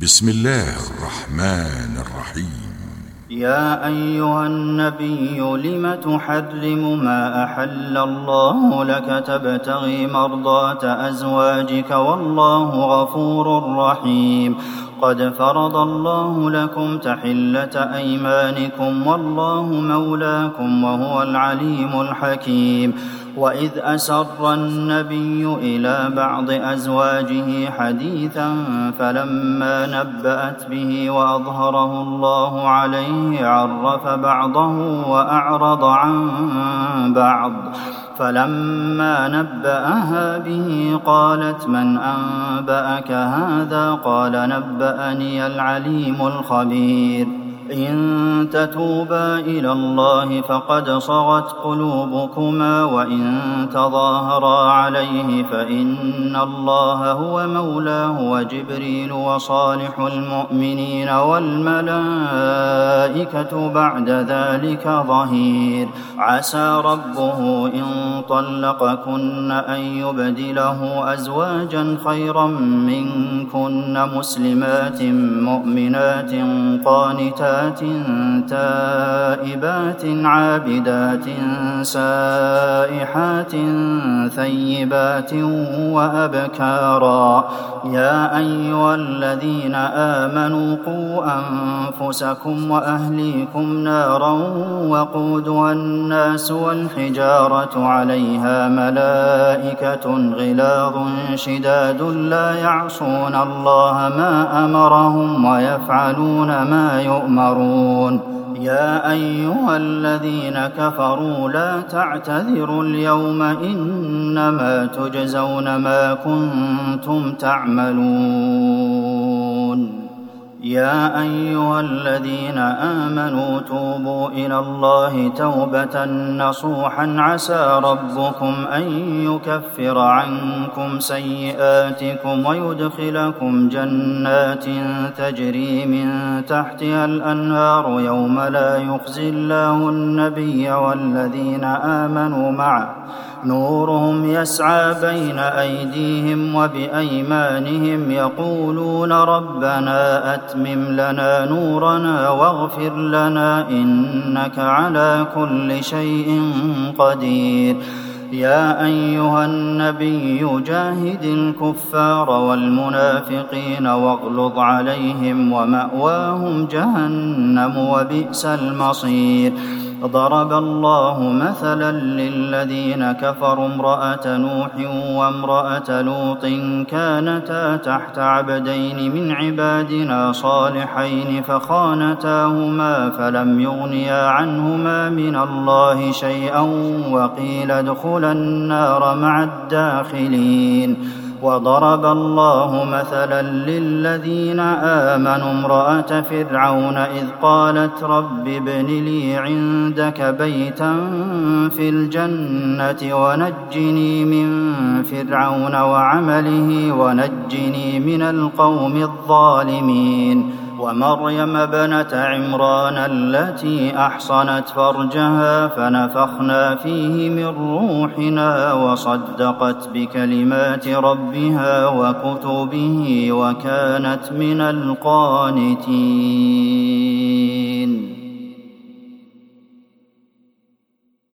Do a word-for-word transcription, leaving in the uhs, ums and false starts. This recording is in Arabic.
بسم الله الرحمن الرحيم. يا أيها النبي لم تحرم ما أحل الله لك تبتغي مرضات أزواجك والله غفور رحيم. قد فرض الله لكم تحلة أيمانكم والله مولاكم وهو العليم الحكيم. وإذ أسر النبي إلى بعض أزواجه حديثا فلما نبأت به وأظهره الله عليه عرف بعضه وأعرض عن بعض. فلما نبأها به قالت من أنبأك هذا؟ قال نبأني العليم الخبير. إن تتوبا إلى الله فقد صغت قلوبكما وإن تظاهرا عليه فإن الله هو مولاه وجبريل وصالح المؤمنين والملائكة بعد ذلك ظهير. عسى ربه إن طلقكن أن يبدله أزواجا خيرا منكن مسلمات مؤمنات قانتات تائبات عابدات سائحات ثيبات وأبكارا. يا أيها الذين آمنوا قوا أنفسكم وأهليكم نارا وقودها الناس والحجارة عليها ملائكة غلاظ شداد لا يعصون الله ما أمرهم ويفعلون ما يؤمرون. يا أيها الذين كفروا لا تعتذروا اليوم إنما تجزون ما كنتم تعملون. يا أيها الذين آمنوا توبوا إلى الله توبة نصوحا عسى ربكم أن يكفر عنكم سيئاتكم ويدخلكم جنات تجري من تحتها الأنهار يوم لا يخزي الله النبي والذين آمنوا معه نورهم يسعى بين أيديهم وبأيمانهم يقولون ربنا أتمم لنا نورنا واغفر لنا إنك على كل شيء قدير. يا أيها النبي جاهد الكفار والمنافقين واغلظ عليهم ومأواهم جهنم وبئس المصير. ضرب الله مثلا للذين كفروا امرأة نوح وامرأة لوط كانتا تحت عبدين من عبادنا صالحين فخانتاهما فلم يغنيا عنهما من الله شيئا وقيل ادخلا النار مع الداخلين. وضرب الله مثلا للذين آمنوا امرأة فرعون إذ قالت رب ابن لي عندك بيتا في الجنة ونجني من فرعون وعمله ونجني من القوم الظالمين. ومريم ابنة عمران التي أحصنت فرجها فنفخنا فيه من روحنا وصدقت بكلمات ربها وكتبه وكانت من القانتين.